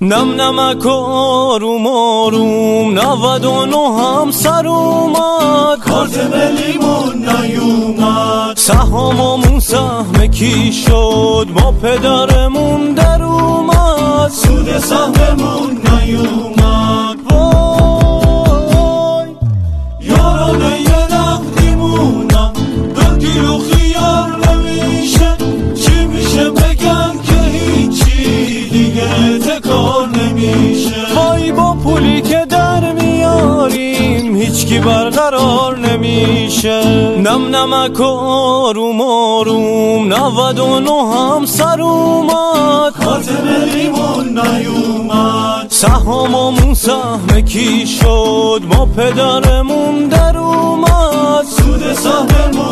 نم نمک و آروم آروم 99 هم سر اومد، کارت ملیمون نیومد، سهاممون سهم کی شد، ما پدرمون در اومد، سود سهممون نیومد. وای یارانه یه نقدیمونم 2 کیلو خیار نمیشه، چی میشه بگن که هیچی دیگه تکار نمیشه. وای با پولی که در میاریم هیچکی برقرار نمیشه. نم نمک و آروم آروم 99 هم سر اومد، کارت ملیمون نیومد، سهاممون سهم کی شد، ما پدرمون در اومد، سود سهممون